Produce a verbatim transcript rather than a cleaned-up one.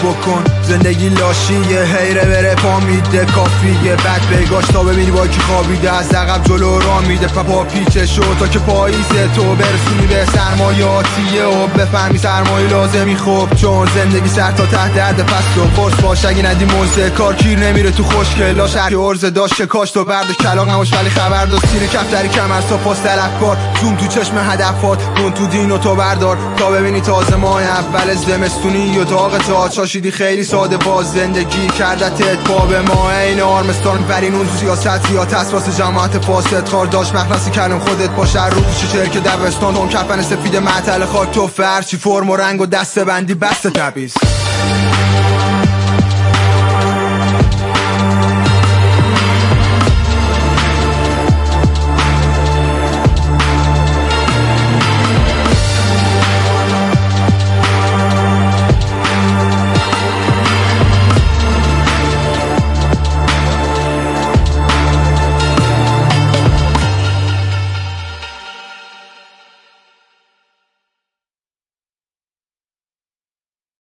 بکن. زندگی لاشیه، هیره بره پا میده کافیه، بد بگاش تا ببینی با کی خوابیده، از عقب جلو را میده پا پیچه شو تا که پاییزه تو برسونی به سرمایاتیه و بفهمی سرمایه لازمی. خوب چون زندگی سر تا ته درد پس تو فرس باش، اگه ندی موزه کار کیر نمیره تو خوشگلا، شرکی ارزه داشته کاش تو برد کلاق نباش ولی خبر داشت سیر کفتری کمر ساپاس طلبکار، زوم تو چشم هدفات مون تو دین و تو بردار تا ببینی تازه ماه اول زمستونی و داغ تا چاشیدی خیلی ساده باز زندگی کردتت پا به ما این آرمستان برینون تو سیاست زیاد اسواس جماعت فاسد خار داشت مخلصی کلم خودت باشه رو پیش چرک دبستان اون کفن سفید معطل خاک تو فرچی فرم و رنگ و دسته بندی بسته تبیز.